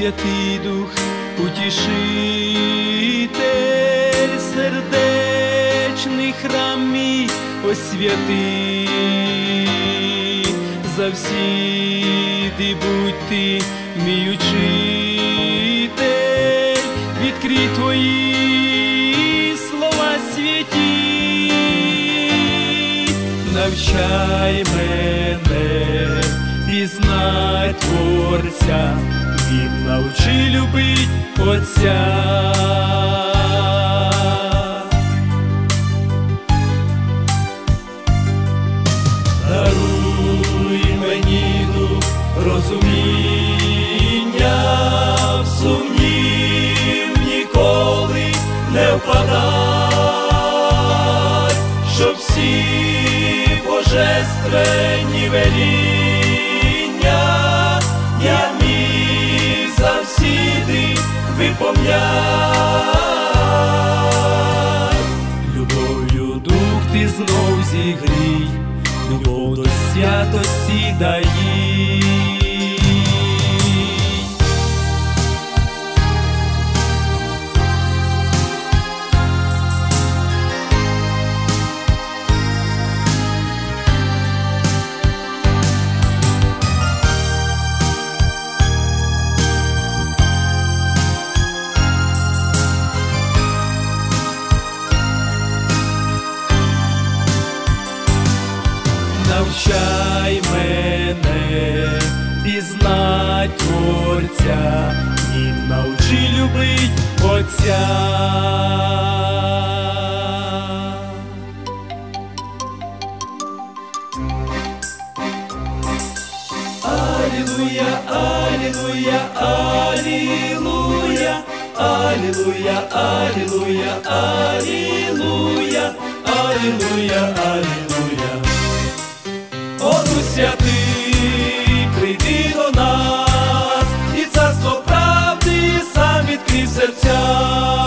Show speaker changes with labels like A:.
A: Святий Дух, утішитель, сердечний храм мій освяти, завсіди будь ти мій учитель, відкрий твої слова святі, навчай мене пізнать Творця, Він навчи любить Отця. Даруй мені дух розуміння, в сумнів ніколи не впадай, щоб всі божественні веління я міг завсіди виповнять. Любов'ю дух ти знов зігрій, любов до святості дай їй. Навчай мене пізнать Творця, і навчи любить Отця. Алілуя, алілуя, алілуя, алілуя, алілуя, алілуя, алілуя, алілуя. О, Дух Святий, прийди до нас, і царство правди сам відкрив серця.